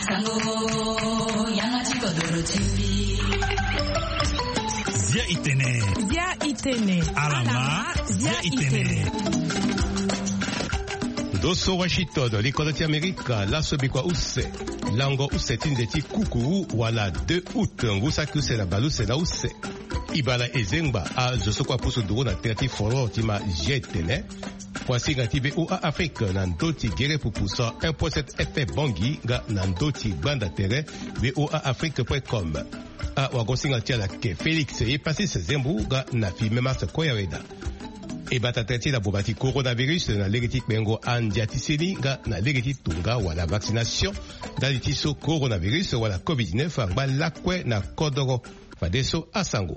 Zia itene. Alama zia itene. Dosso Washington, likoloti Amerika, laso bikwa use. Lango use tinzeti kukuru wala 2 août. Ngusa kuse na baluse na use. Ibala ezengba a zosokwa puso duro na terati foro tima jetene. Voici nga tibe ou a Afrique nandoti gere pupusa 1.7 FM Bangi ga nandoti banda terre voaafrique.com. A wagosinga tiala ke Félix e passé ses zembu ga na filme mas koyareda. E bata treti la bobati coronavirus na legeti bengo andiatiseni ga na legeti tunga wala vaccination daliti so coronavirus wala COVID-19 angba lakwe na kodoro fadeso asango.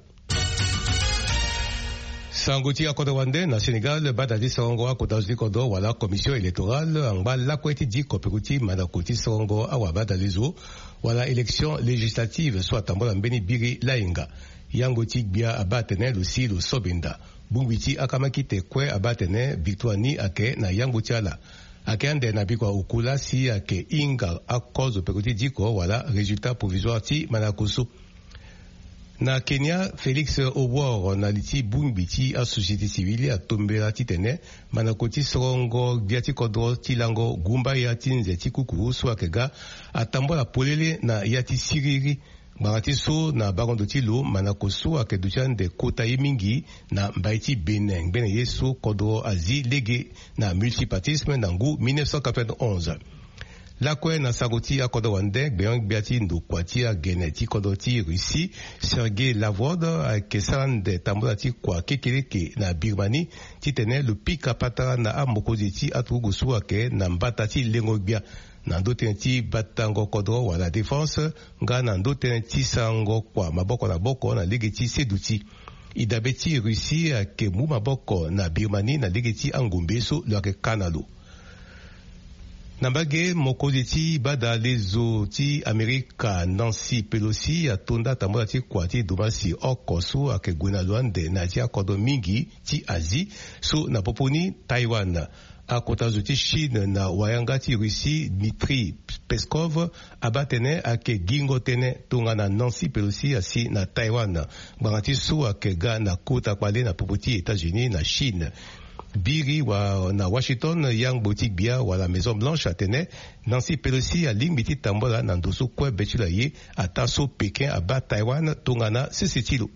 Sangoti akodo wande na Sénégal badadi songo akotaji kodo wala commission électorale angba lakweti di kopekuti manakoti songo awa badalizo wala élection législative soit tambola mbeni biri lainga yangoti bia abatene lusi lo sobinda bumbiti akamakite kwe abatene victoire ake na yangoti ala ake ande na bikwa ukula si ake inga akozo pekuti diko wala résultat provisoire ti manakoso. Na Kenya, Félix Obwor na liti bumbiti a société civile a tombera titene manakoti sorongo biati kodro tilango gumba ya tinze tikukuru swakega atambola polele na yati siriri barati so na barondo tilo manakoso akeduchan de kota mingi na mbaiti Benin bene yeso kodro azi lege na multipartisme nangu 1991. Lakwe na sagoti akodo wande beong biati ndukwati a geneti kodoti Russie Sergei Lavrov kesan de tambulati kwa kekeleke na Birmanie titene lupika patara na amokoziti atugusu ake na mbatati lengobia na ndotenti batango kodro wala défense nga na ndotenti sango kwa maboko na boko na legeti seduti idabeti Russie ake mu maboko na Birmanie na legeti angumbeso lwake kanalo. Nambage mokoziti bada lezo ti Amerika Nancy Pelosi atonda tambola ti kwati domasi okosu ake gwena luande na ti akodo mingi ti Asie so na poponi Taiwan. Akotazo ti Chine na wayanga ti Russie Dmitry Peskov abatene ake gingo tene tonga na Nancy Pelosi asi na Taiwan. Bangati so ake ga na kota kwale na popoti États-Unis na Chine. Biri wa na Washington yang boutique bia wa la Maison Blanche atene Nancy Pelosi a limbiti tambola na ndoso kwe betula ye ataso Pékin aba Taiwan tongana sisitilo.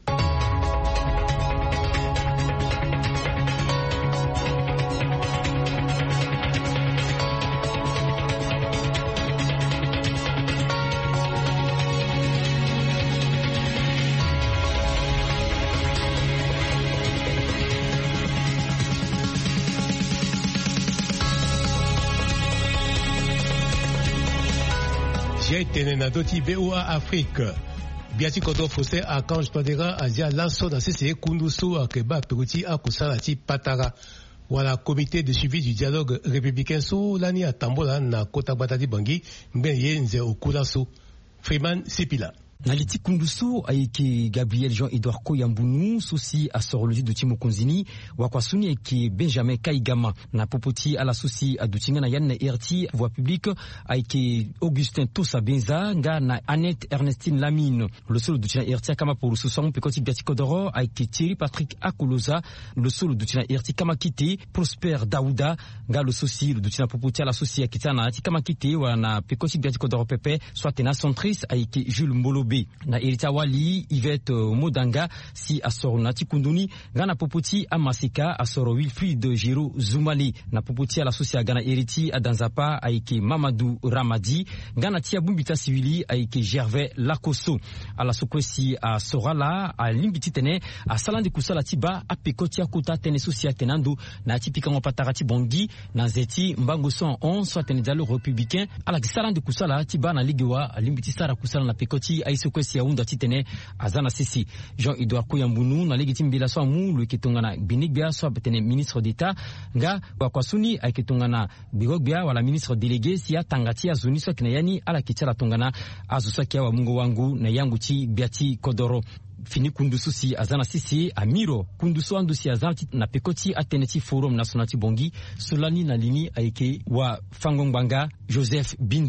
Tene na doti VOA Afrique. Biati kodo fose Archange Twadera azia laso na sese kunduso akeba peruti akusala ti patara. Wala comité de suivi du dialogue républicain so lani atambola na kota batati bangi mben ye nze okulaso. Freeman Sipila. Naliti kunduso aiki Gabriel Jean-Edouard Koyambunu susi asoroloji duti mokonzini wakwasuni aiki Benjamin Kaigama na popoti ala susi adutinga na yanne RT voix publique aiki Augustin Tosa Benza nga na Annette Ernestine Lamine le solo dutina RT kama pour susong pekoti biati kodoro aiki Thierry Patrick Akoloza le solo dutina RT kama kite Prosper Daouda nga le susi le dutina popoti ala susi akitana ati kama kite wana pekoti biati kodoro pepe soit tena centris aiki Jules Mbolo na Erita Wali Yvette Modanga si asoro nati kunduni gana popoti amasika asoro Wilfried Giro Zoumali na popoti ala sosia gana Eriti adanzapa aiki Mamadou Ramadi gana tia bumbita siwili aiki Gervais Lakoso ala sokwesi a sorala a limbiti tene a salandi kusala tiba a pekoti akuta tene sosia tenando na tipika ngopatarati bongi na zeti mbango 111 soit tene dialogue républicain ala salandi kusala tiba na ligewa limbiti sara kusala na pekoti aiso kwesi ya unda titene azana sisi Jean-Edouard Koyambunu na legitimbila so mu le kitongana Binigbia so betene ministre d'état nga wakwasuni akitongana Birogbia wala ministre délégué sia tangati azuni so kinayani ala kichala tongana azusaki wa mungu wangu na yangu ti biati kodoro fini kundusu si azana sisi amiro kundusu andusi azana na pekoti ateneti forum national ti bongi sulani na lini aike wa fangongbanga Joseph Bindumi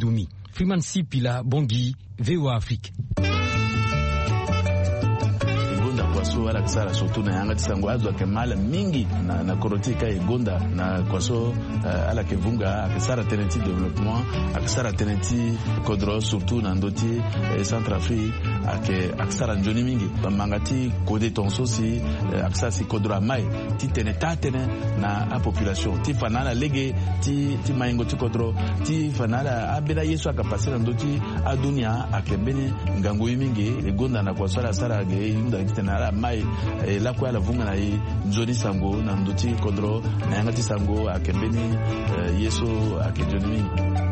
Freeman Sipila, Bangui, VOA Afrique. Kwaso ala kisara surtout na yanga tisango azwa kemala mingi na korotika egonda na kwaso ala kevunga akisara teneti développement akisara teneti kodro surtout na ndoti Centrafrique akisara njoni mingi bamangati kode tonso si akisara si kodro mai ti teneta tene na a population ti fanala lege ti maingo ti kodro ti fanala abela yesu akapasira ndoti adunia akembeni ngango mingi egonda na kwaso ala sara ge yunda kitena mai la kwa la vunga na nzoni sango na ndoti kodro na yangati sango akembeni yeso akejoni.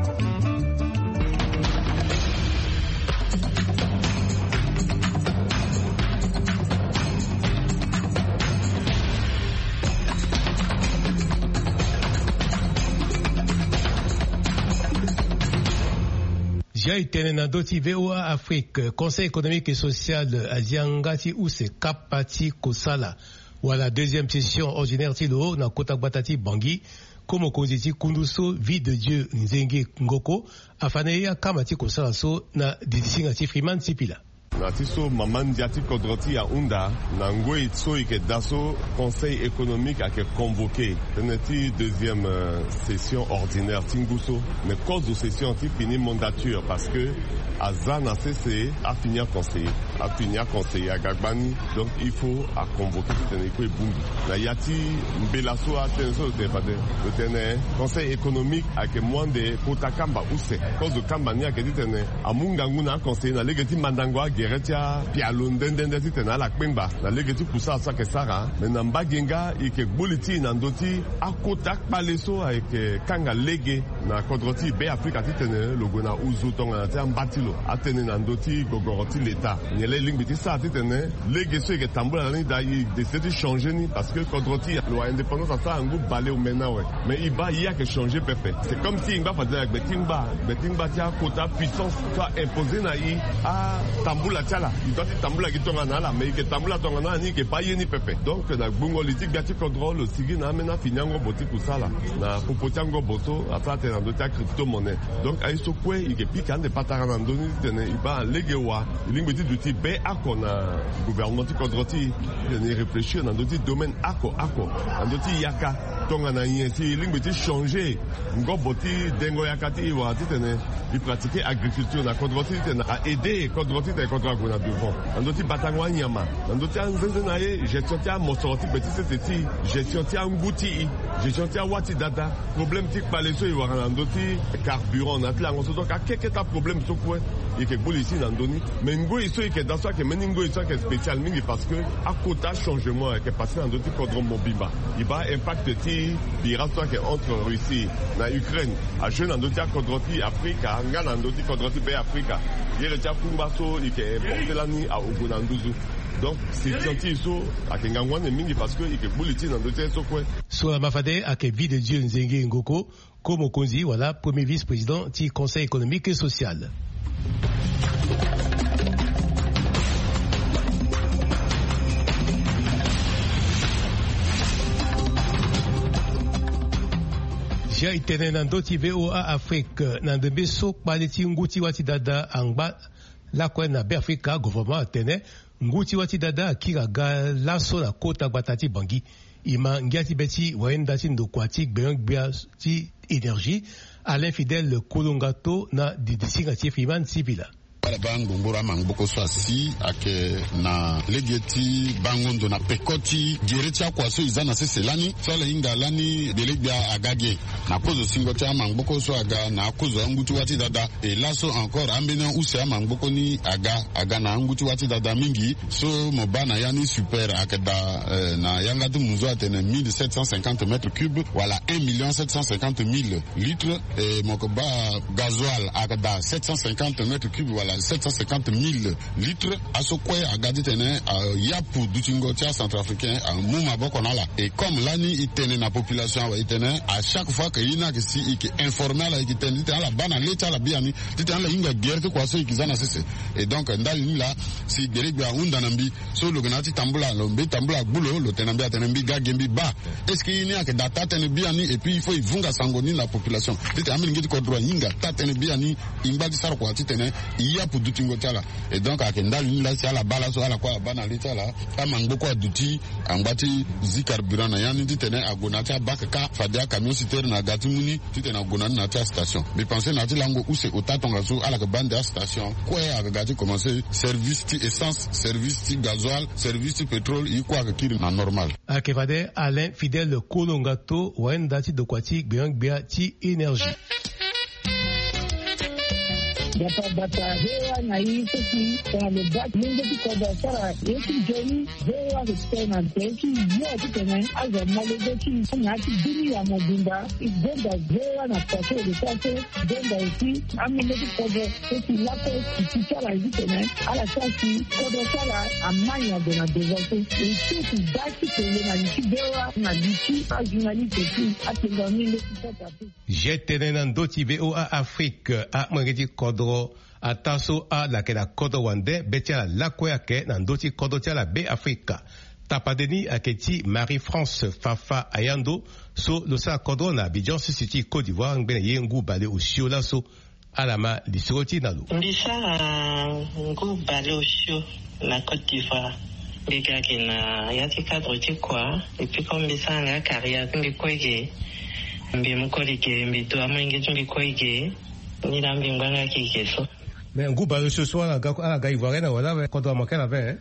Jaitene na doti VOA Afrique, Conseil économique et social Aziangati ou se kapati kosala. Voilà deuxième session ordinaire tilo na Kotakbatati Bangui. Comme Koziti Kunduso, vie de Dieu Nzenge Ngoko, afaneya kamati kosala so na didisingati Freeman Sipila. Natiso mamandiati kodroti ya unda na ngwe itso ike daso conseil économique a convoqué teneti deuxième session ordinaire tinguso mais cause de session ti fini mandature parce que Azana CC a fini à conseiller à Gagbani donc il faut à convoquer teneko ebungi na yati mbelaso a tenso de fade le tene conseil économique a que moins de kotakamba use cause de kambani a que dit tene amunga nguna conseiller na legeti mandangwa geretia pialondendende ti tene ala kpemba na legeti kusa sa ke sara mais na mbagenga ike buliti na ndoti akotak paleso avec kanga lege na kodroti be Afrika ti tene logo na uzu tonga na ti ambatilo atene na ndoti gogoroti l'État nyele lingbi sa tene legeso ke tambula ni da yi décidé changer ni parce que kodroti lo indépendance ça ngu balé au menawe mais iba y a que changer pepe c'est comme si ngba fadela betingba tia quota puissance soit imposé na yi a tambula tiala il doit tambula ki tonga na la mais que tambula tonga na ni ke pa yeni pepe donc na bungo litique gati contrôle sigi na mena finyango boti kusala na popotiango boto atate na ndoti crypto monnaie donc aiso kwe ike pika ande patara na ndoni tene iba legewa lingbi ti duti be akona gouvernement ti kodroti ni réfléchir na ndoti domaine ako na ndoti yaka tonga na yesi lingbi ti changer ngo boti dengo yakati wa ti tene i pratiquer agriculture na kodroti tene a aider kodroti te kodra gona devant na ndoti batangwa nyama na ndoti anzenze na ye gestion ti mosoroti petit c'est gestion ti nguti gestion ti wati data problème ti paleso i wa na ndoti carburant na tlango so donc a keketa problème so quoi et que boule ici dans Doni mais ngo iso et que dans ça que meningo iso que spécial mingi parce que à quota changement que passé dans d'autres codron mobimba il va impact ti biratoire que entre Russie na Ukraine à jeune dans d'autres codroti Africa nga dans d'autres codroti be Africa il y a kumba so et que porter la nuit à Ogonanduzu. Donc c'est gentil so à Kengangwane mingi parce que il que boule ici dans d'autres so quoi sur la mafade à que vie de Dieu Nzenge Ngoko comme Okonzi voilà premier vice-président du Conseil économique et social. Jia itene na ndoti VOA Afrique na ndembe so kpaleti nguti wati dada angba la kwen na be Afrika gouvernement atene nguti wati dada akira ga laso na kota batati bangi ima ngiati beti waenda ti ndokwati gbeyangbia ti énergie Alain Fidèle Kolongato na didisinga ti Freeman Sipila. Bangongora mangboko swasi ake na legeti bangondo na pekoti geretia kwaso izana seselani sala inga lani delegya agage na kozo singoti mangboko so aga na kozo nguti wati dada et laso encore ambena use mangboko ni aga na nguti wati dada mingi so mobana yani super akeda na yanga tu muzo atene 1750 mètres cubes wala 1 750 000 litres et mokoba gasoil akeda 750 mètres cubes wala 750 000 litres. À ce quoi a gardé yapu d'utingo tia centrafricain à mouma bokonala. Et comme l'année il tenait la population à chaque fois que il y a que si il informel qui tenait la bana l'état la biani, c'était la inga guerre quoi ceux qui en assistent. Et donc ndali là si guerre a unda nambi so le ganati tambula lombe tambula bulo le tenambi a tenambi gagembi ba. Est-ce qu'il y a que data tenait biani et puis il faut vunga sangoni la population. C'était amin ngiti ko droit inga tatene biani imba di sar quoi titene yapu d'utingo tia là. Et donc à ndali là c'est la bala so ala quoi bana l'état là amangbo quoi d'uti ambati zikarburana yani titene agonata bakaka fadia camion citerne na gatimuni titene agonana na tia station mais pensez na tilango où c'est otatonga so ala bande à station quoi a gati commencer service ti essence service ti gasoil service ti pétrole y quoi que kiri na normal akevade Alain Fidèle Kolongato waendati dokwati gbeangbea ti énergie Data hewa na hii sisi kwa lebaki mungu tiko dasara yeki joni hewa kutena teki yeki tena aza malezeki ngati dini ya mobimba igenda hewa na pase de pase denda isi amile tiko teki lako kitala yitena ala sasi kodo sala amanya de na devote isi daki tele na liki hewa na liki ajunalite ki atendamile kitata jetena ndoti VOA Afrique a mwangeti kodo ataso a la ke la kodo wande betia la kweke na ndoti kodo tia la be Afrika tapadeni aketi Marie-France Fafa Ayando so lo sa kodo na Abidjan City Côte d'Ivoire ngbe yengu bale osio la so alama lisiroti nalo mbisa ngu bale osio na Côte d'Ivoire biga kina yati cadre ti quoi et puis comme mbisa nga carrière ngi kwege mbi mukolike mbi to amenge mbi kwege ni rambi nganga kikeso mais ngu bale ce soir la ga ivoirienne wala kodo makela be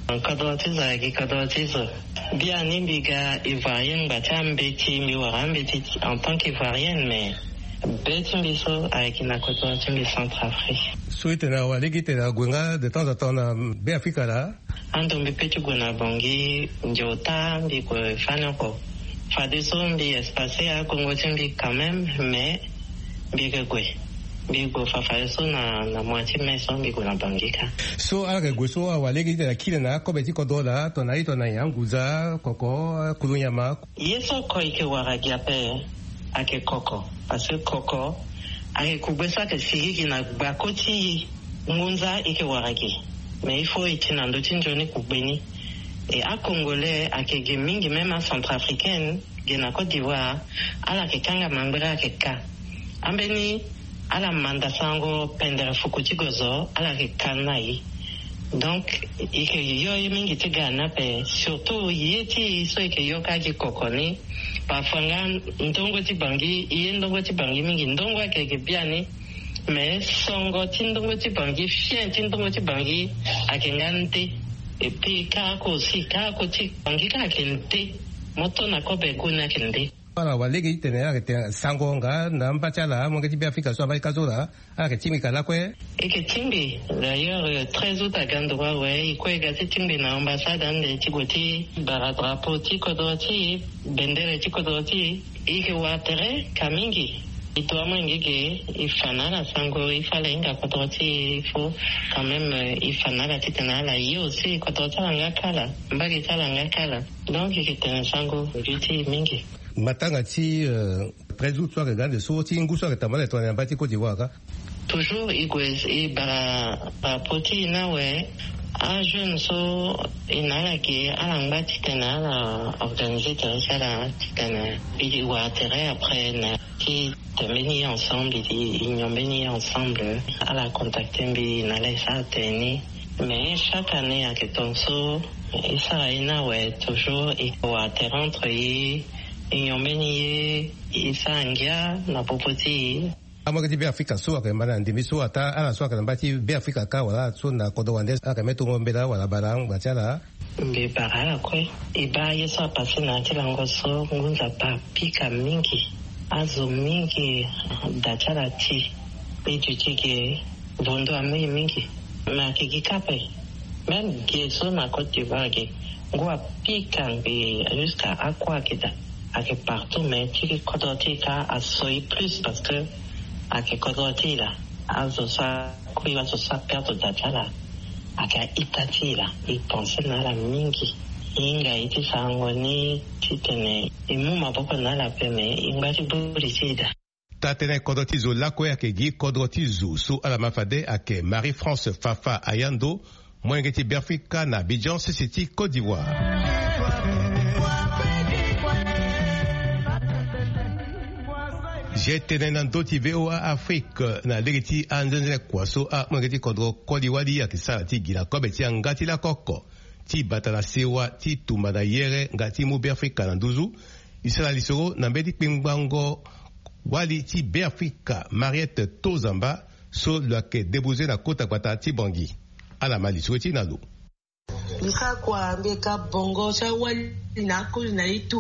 Kadro tiza bien nimbiga ivoirienne batambeti mi warambeti en tant qu'ivoirienne mais beti mbiso avec na koto timbi Centrafrique souitena wale kitena gwenga de temps en temps na be Afrika la ando mbepeti gona bongi njota mbi ko fanako fadeso mbi espace à Congo timbi quand même mais biga gwe bigo fafaso na moitié maison bigo na bangika so ala gweso awalegi de kile na ko beti ko dola to na ito na yanguza koko kulunyama yeso ko ike waragi ape ake koko parce que koko ake kubesa ke sigi na bakoti ngunza ike waragi mais il faut itina ndo tinjoni kubeni et à congolais ake gemingi même en centrafricaine gena Côte d'Ivoire ala ke kanga mambra ke ka ambeni ala manda sango pendere fukuti gozo ala ke kanai donc ike yo mingi tigana pe surtout yeti so ike yo ka ki kokoni parfois ndongo ti bangi ndongo ti bangi mingi ndongo ke biani mais songo ti ndongo ti bangi fien ti ndongo ti bangi akengante et puis ka ko ti bangi ka kente moto na ko be kuna kende Voilà, walegi tenera que sangonga n'ambachala mongeti be Afrika so abai kazola ala timbi kala kwe eke timbi d'ailleurs très autres à Gandroa ouais ikwe gati timbi na ambassade ande tigoti bara drapeau tikodoti bendere tikodoti ike watere kamingi itoama ngege ifanala sango ifalenga kodoti il faut quand même ifanala titenala yo aussi kodoti langa kala mbagi talanga kala donc ike sango beauty mingi matanga ti président soit regarde so ti nguso que tamale to na bati Côte d'Ivoire toujours igwez bara poti na we a jeune so inala ki alanga titena la organiser la titena il wa terre après na qui terminer ensemble ils ont béni ensemble à la contacter bi na les ça teni mais chaque année à que ton so et ça ina we toujours il wa terre entre inyomeni isangia na popoti amagati be Afrika so akembana ndimi so ata ala so akembati be Afrika ka wala so na kodo wande akameto ngombela wala barang bachala mbe barala kwe iba yeso pasi na tilango so ngunza pa pika mingi azo mingi dachala ti ejutike bondo ame mingi na kikikape même geso na Côte d'Ivoire ngwa pika mbe jusqu'à aqua kida ake partout mais tiki kodoti ka asoi plus parce que ake kodoti là azosa kuiwa zosa perto dajala aka itatila iponse nala mingi inga iti sango ni titene imu maboko nala peme ingati burisida tatene kodrotizo lako yake gi kodrotizo su alamafade ake Marie-France Fafa Ayando mwengeti Biafrika na Abidjan City Côte d'Ivoire. Jetene nan doti VOA Afrique na legiti anzenze kwaso a mwengeti kodro kodi wadi ya kisala ti gila kobe ti angati la koko ti batala sewa ti tumana yere ngati mu Biafrika na nduzu isala lisoro na mbedi pingbango wali ti Biafrika Mariette Tozamba so lwake debuze na kota kwata ti bangi ala mali sueti na lu lika kwa mbeka bongo cha wali na kuli na itu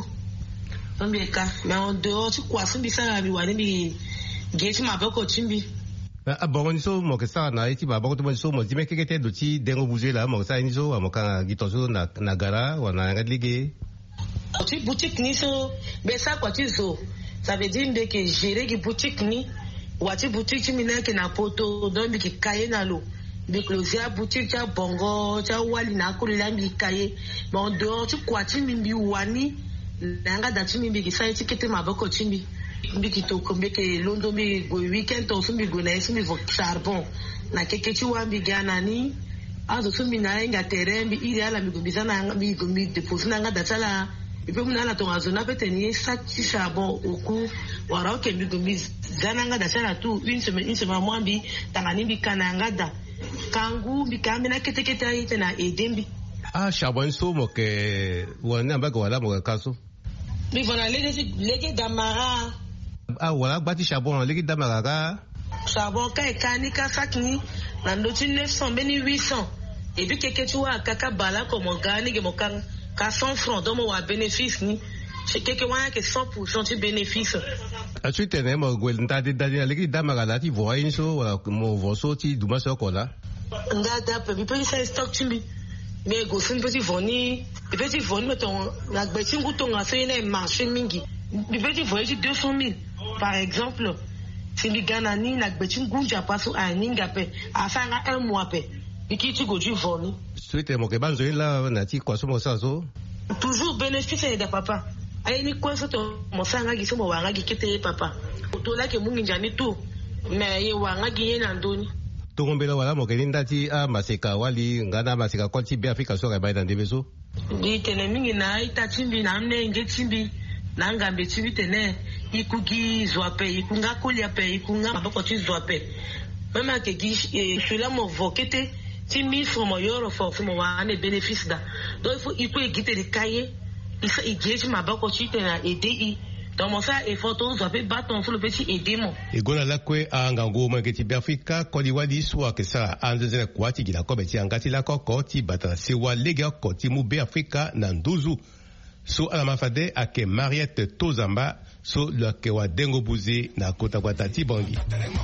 mbeka na ndo ti kwa simbi sala bi wani bi geti maboko chimbi na bongo ni so mo ke sa na iti maboko to mo so mo di meke kete do ti dengo buze la mo sa ni so amoka gitoso na gara wana ngadlige ti boutique ni so besa kwa ti so ça veut dire que gérer qui boutique ni wati boutique ti mina ke na poto don bi ki kaye na lo bi closer boutique cha bongo cha wali na ko la bi kaye bon do ti kwati mimbi wani nanga da ti mimbi ki sai ti kete maboko chimbi mbi ki to kombe ke londo mi go weekend to sumbi go na sumbi vo charbon na keke ti wambi gana ni azo sumbi na inga terrain bi iri ala mi go bizana mi go mi deposit nanga da chala ipe muna la tonga zona pete ni saki charbon oku wara oke mi go mi zananga da chala tu une semaine mwambi tangani bi kananga da kangu bi kamena kete kete ayite na edembi charbon so mo ke wana mbaga wala mo kaso mi vona lege damara wala gbati charbon lege damara ka charbon ka ekani ka sakni na ndoti 900 beni 800 et puis keke tu wa kaka bala ko mo gani ge mo kan ka 100 francs do mo wa bénéfice ni c'est keke wa ke 100% ti bénéfice atu tene mo gwel ndade dadi lege damara la ti voyin so wala mo voso ti duma so ko la ndada pe bi pe sa stock timbi mais go fin petit voni mettons la betin gouton a fait un marché mingi bi petit voyage 200 000 par exemple si mi gana ni la betin gunja passo a ninga pe a fanga un mois pe biki tu go du voni suite mo ke banzo la na ti kwaso mo sazo toujours bénéfice de papa ay ni kwa so to mo sanga gi so mo wanga gi kete papa to la ke mungi njani tu mais ye wanga gi na ndoni Togombela wala mo keninda ti a maseka wali ngana maseka kwa ti Biafrika so ka baida ndebeso di tene mingi na ita chimbi na mne nge chimbi na ngambe chimbi tene ikugi zwape ikunga kolia pe ikunga maboko ti zwape mama ke gi cela mo vokete ti 1000 francs mo euro for mo wa ne bénéfice da donc il faut iku egite de kaye isa igeti maboko ti tene edi donc mon frère est photo zwape baton sur le petit edemo igona lakwe angango mo ngeti Biafrika kodi wadi so akesa anzeze kwati gila ko beti angati la koko ti batala sewa lega ko ti mu Biafrika na nduzu so alamafade ake Mariette Tozamba so lake wa dengo buzi na kota kwa tati bongi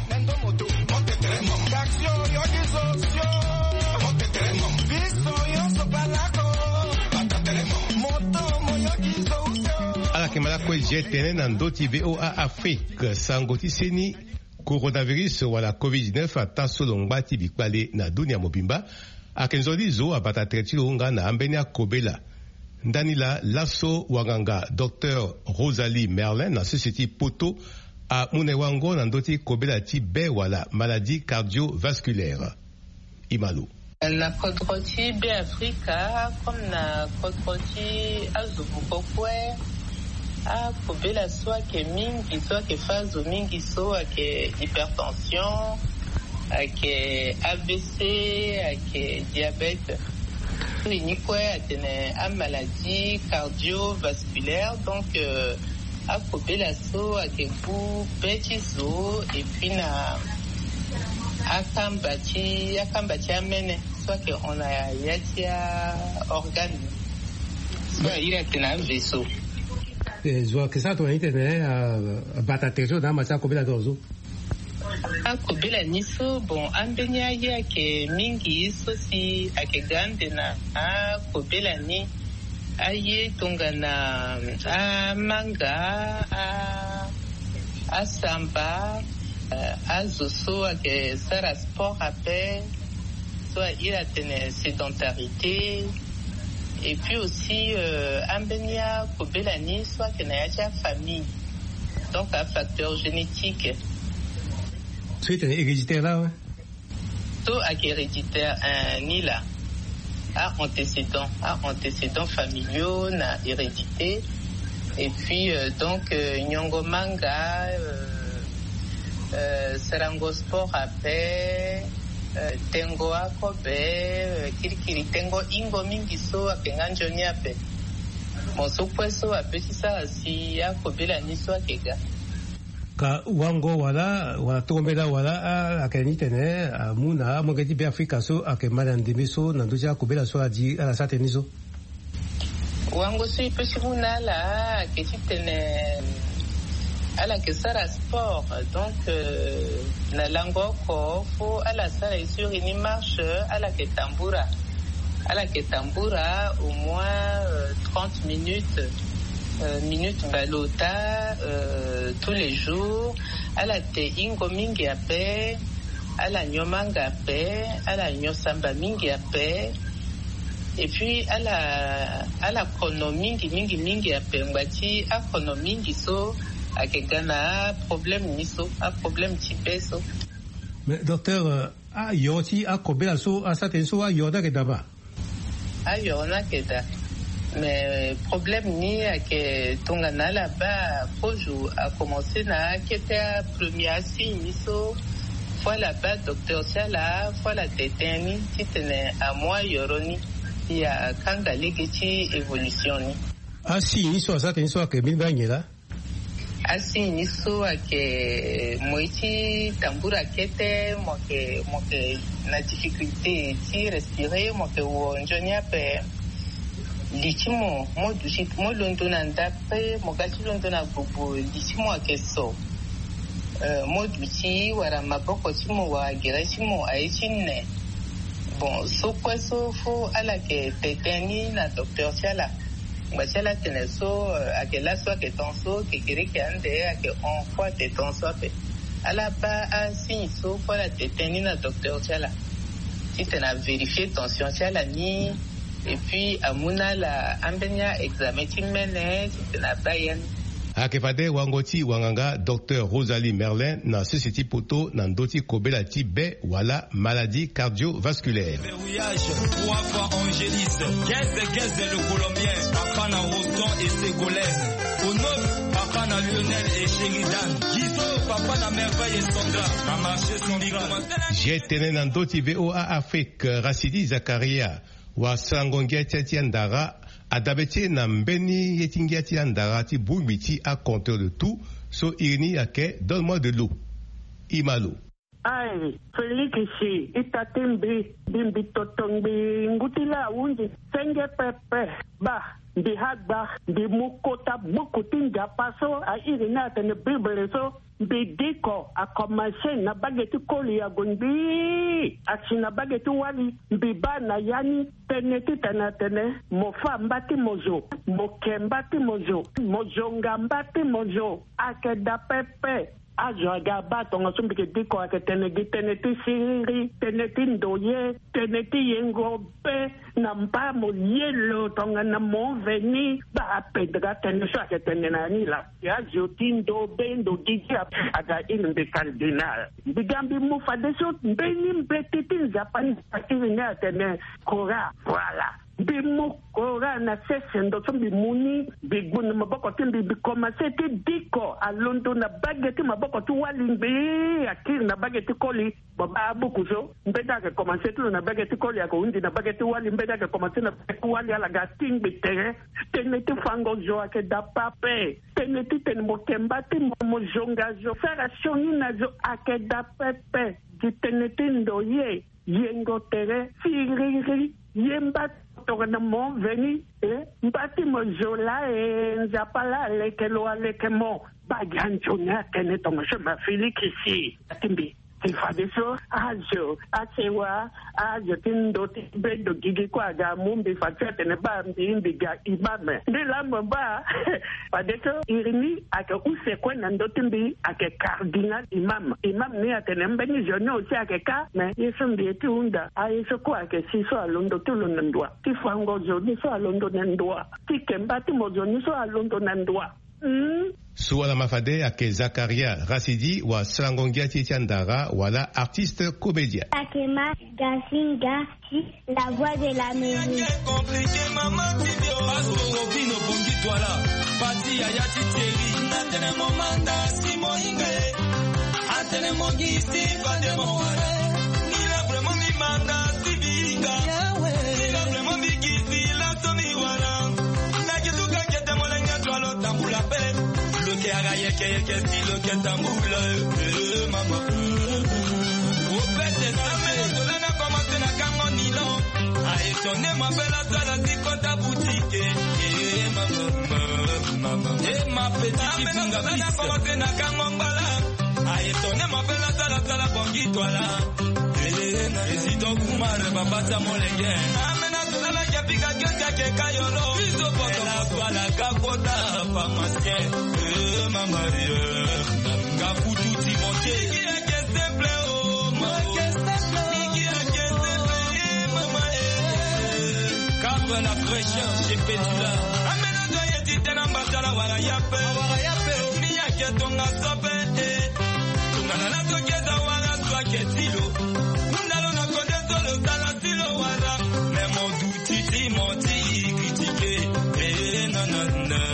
Kimala kwe jetene na ndoti VOA Afrique sangoti seni coronavirus wala COVID-19 ata solongba ti bikpale na dunia mobimba akenzoli zo abata tretilo nga na ambeni akobela ndani la laso wanganga Dr Rosalie Merlin na société Poto a mune wango na ndoti kobela ti be wala maladie cardiovasculaire Imalu na kodroti be Afrika comme na kodroti azubukokwe a kobela so ake mingi so ake fazo mingi so ake hypertension ake ABC ake diabète ni quoi atene a maladie cardiovasculaire donc a kobela so ake ku betizo et puis na akambati amene so ake on a yatia organe so il a tena vaisseau zwa kesa to internet bata tejo na masa kobela dozo akobela niso bon ambenya yake mingi so si akegande na akobela ni aye tongana a manga a samba azoso ake sara sport ape soit il a une sédentarité et puis aussi ambenia kobelani soit que na ya famille donc un facteur génétique. C'est héréditaire là, ouais. Tout héréditaire ni là. Antécédents familiaux, na hérédité. Et puis donc Nyongo Manga, Serango Sport ape, Tengo Akobe, Kirikiri Tengo Ingo Mingiso apenganjoni ape. Moso kweso ape sisa si Akobe la niso akega. Ka wango wala tombela wala akeni tene muna mongeti be Afrika so akemala ndemiso nandoja Akobela so adi ala sateniso. Wango si pesi muna la keti tene ala kesara sport donc na lango ko fo ala sala sur une marche ala ketambura au moins 30 minutes balota tous les jours ala te ingo mingi ape ala nyomanga ape ala nyosamba mingi ape et puis ala kono mingi ape ngati akono mingi so akegana problème niso a problème tipeso. Mais docteur yoti Akobela so asatenso ayoda kedaba ayona keda. Mais problème ni que tongana là-bas projo a commencé na keta première signe so fois là-bas docteur Sala fois la teteni titene à moi yoroni ya kanga legeti évolution ni asi ni so ça tenso que bimbanyela asi ni so que moiti tambura kete moke na difficulté ti respirer moke wonjonia pe lichimo mo londo na ndape mogachi londo na bubu lichimo akeso mo duchi wara maboko chimo wa gerachimo aichine bon so kweso fo ala ke teteni na docteur Chala ngachala teneso akela so ke tonso ke kirike ande ake on fois te tonso pe ala ba asi so fo la teteni na docteur Chala si tena vérifier tension Chala ni. Et puis amuna la ambenia examen timene tena bayen akefade wangoti wanganga docteur Rosalie Merlin na société poto na ndoti kobela ti be wala maladie cardiovasculaire Wafa Angélis Gaz le Colombien Akana Roston et Ségolène Onop Akana Lionel et Sheridan Gizo Papa na merveille et Sandra na marché son j'ai tenu na ndoti VOA Afrique Rasidi Zakaria wa sangongia tiandara adabeti na mbeni yetingia tiandara ti bubiti à compteur de tout so irini ake donne-moi de l'eau imalo ai Félix ici itatimbi bimbi totombi ngutila unji senge pepe ba di hagba di mukota bukutinga paso a irina tene bible so bidiko a commencé na bageti koli ya gondi asina bageti wali biba na yani teneti tene mofa mbati mozo mokembati mozo mozonga mbati mozo akeda pepe ajoaga batonga sumbike diko aketenegi teneti siri teneti ndoye teneti yengope na mpamo yelo tonga na moveni ba pedra teneso aketenena nila ya jotindo bendo digia aga ilmbe cardinal bigambi mufa deso beni mbetiti nzapani akirina tene kora voilà bimu kora na sesendo sombi muni bigun maboko timbi bikomase ti diko alondo na bageti maboko tu walimbi akiri na bageti koli baba bukuzo mbeda ke commencer tu na bageti koli ya undi na bageti wali mbeda ke commencer na bageti wali ala gating bitere teneti fango jo ake da pape teneti ten mokemba ti mojonga jo fera shoni na jo ake da pepe di teneti ndoye yengo tere firiri yemba tokana mo veni mbati mozola nzapala lekelo alekemo bagancho na tene tonga shema Félix ici atimbi Tifadeso ajo achewa ajo tindo tibedo gigi kwa ga mumbi fatete ne ba mbi ga imame ndila mba padeso irini ake usekwe na ndotimbi ake cardinal imam ni ake nembeni jono usi ake ka me yeso mbieti unda ayeso kwa ake siso alondo tulo nandwa tifango joni so alondo nandwa tikembati mojoni so alondo nandwa. Suala mafade ake Zakaria Rasidi wa Slangongia Titiandara wala artiste comédien. Akema Gasinga, la voix de la mairie. Compliqué maman Tidio, Asko Vino Bongi Twala, Pati Ayati Thierry, Natene Momanda Simon Inge, Atene Mongi Steve de Moare, il a vraiment mis manda Sibinga, il a vraiment mis Gizi la Tomiwala, Nagetuka Kete Molenga Twalo Tambula Pe. Le que agaye que si le que tamboule maman au fait de ça mais de la commencer na kangonilo a étonné ma belle sala di kota boutique maman et ma petite finga na commencer na kangongala a étonné ma belle sala bongi toila et si donc kumare babata molenge amena sala ya pika que kayolo biso poto la sala kakota pharmacien Maria, Gafutu Timothée, qui a que simple, oh, qui a que simple, maman, Cap la fraîcheur, chez Pétula. Amena doye tite na mbasala wala yape, mi ya ke tonga sope, tonga na toke da wala swa ke tilo, mundalo na kode solo sala silo wala, mais mon douti Timothy critiqué, nanana.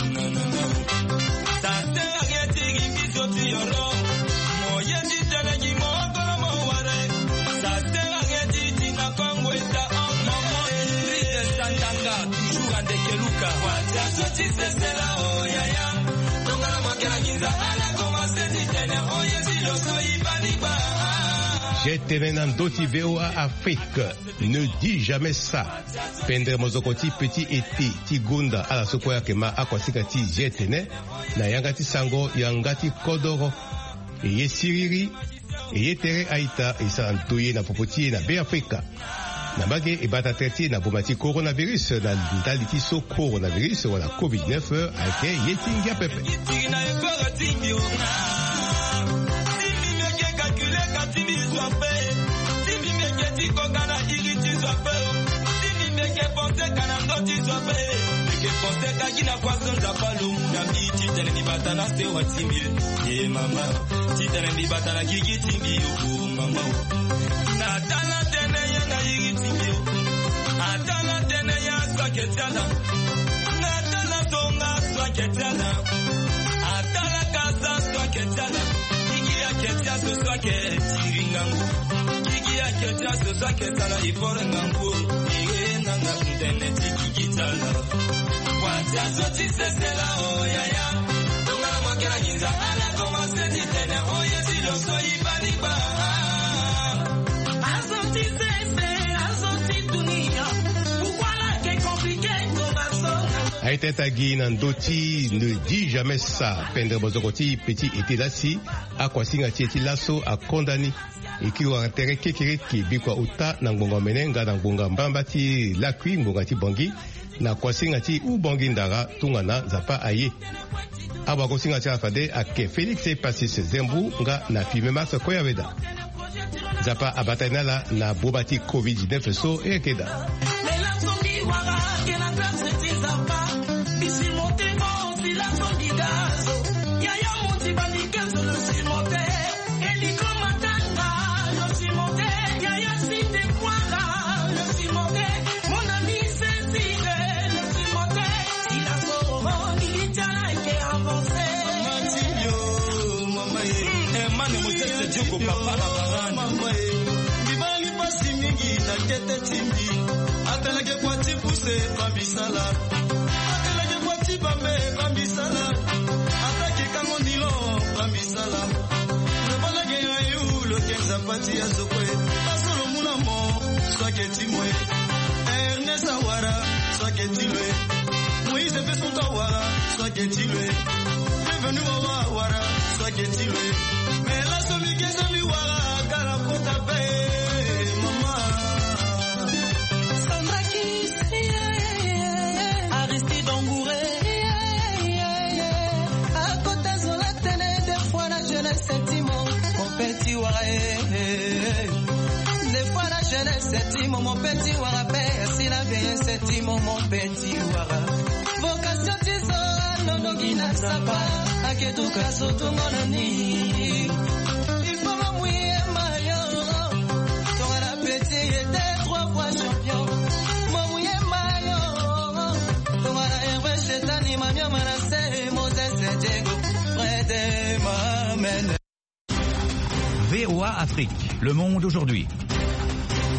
J'étais Doti VOA Afrique. Ne dis jamais ça. Pendre mozokoti petit été. Tigunda ala sokoya kema akwasikati jetene. Na yangati sango yangati kodoro. Eye siriri. Eye tere aita. Isa antoye na popoti na be Afrika. Na bage e bata traité na bomati coronavirus. Na daliti so coronavirus wala COVID-19. Ake yetingia pepe. Aïtetagi Nandoti ne dit jamais ça. Pendre Bozokoti, petit été dassi, à quoi singa tieti lasso, à condamné. Et qui a intérêt kekiriki, bikwa uta, nangonga menenga, nangonga mbambati, lakui, mbongati bongi, na kwa singa ti ou bongi ndara, tungana, zapa aye. Aba kwa singa ti afade, ake Félix et Passis Zembu, nga na filme max koyaveda. Zapa abatanala, na bobati COVID-19 so, e keda. Ernest Awara, soit qu'est-il Moïse Besson Tawara, soit qu'est-il Bienvenue au Wara, soit qu'est-il Mais la somme qui est Wara. jeunesse, c'est mon petit warape, si la vieillesse, c'est mon petit wara. Vocation tiso, non gina sapa, aketuka soto monani. Il faut m'amouiller maillot, ton la petit était 3 fois champion. M'amouiller maillot, ton la herbe chetani, mamia manase, Moses Diego, près de ma mène. VOA Afrique, le monde aujourd'hui.